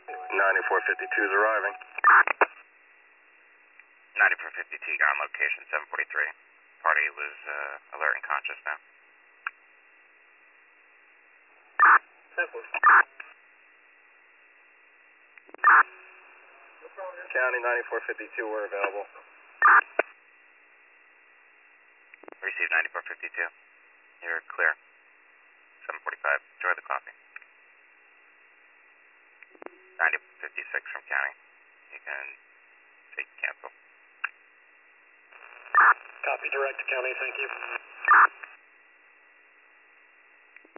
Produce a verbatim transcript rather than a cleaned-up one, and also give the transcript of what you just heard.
ninety-four fifty-two is arriving. ninety-four fifty-two, you're on location, seven forty-three. Party was uh, alert and conscious now. County ninety-four fifty-two, we're available. Receive ninety-four fifty-two. You're clear. seven forty-five. Enjoy the coffee. ninety fifty-six from county. You can take cancel. Copy direct to county, thank you.